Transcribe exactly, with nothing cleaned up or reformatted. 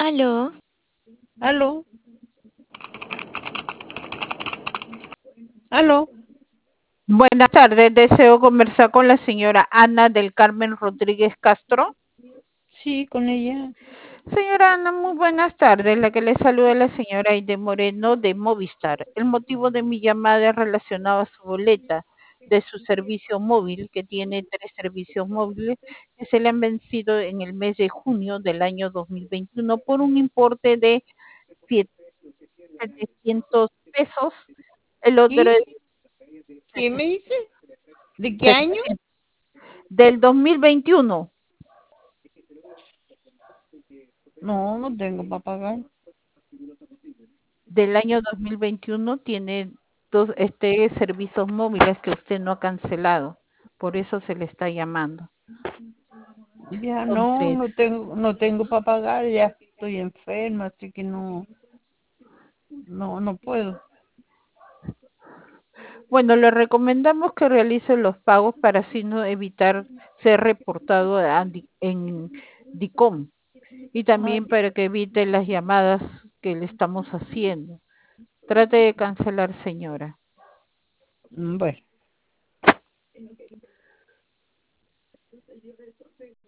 Aló, Aló, aló. Buenas tardes, deseo conversar con la señora Ana del Carmen Rodríguez Castro. Sí, con ella. Señora Ana, muy buenas tardes. La que le saluda es la señora Aide Moreno de Movistar. El motivo de mi llamada es relacionado a su boleta de su servicio móvil, que tiene tres servicios móviles que se le han vencido en el mes de junio del año dos mil veintiuno por un importe de setecientos pesos. El otro es ¿Y qué me dice? ¿De qué año? setecientos del dos mil veintiuno. No, no tengo para pagar. Del año dos mil veintiuno tiene dos este servicios móviles que usted no ha cancelado, por eso se le está llamando. Ya Son no, tres. no tengo, no tengo para pagar, ya estoy enferma, así que no, no, no puedo. Bueno, le recomendamos que realice los pagos para así no evitar ser reportado a Di- en DICOM y Ah, también para que evite las llamadas que le estamos haciendo. Trate de cancelar, señora. bueno.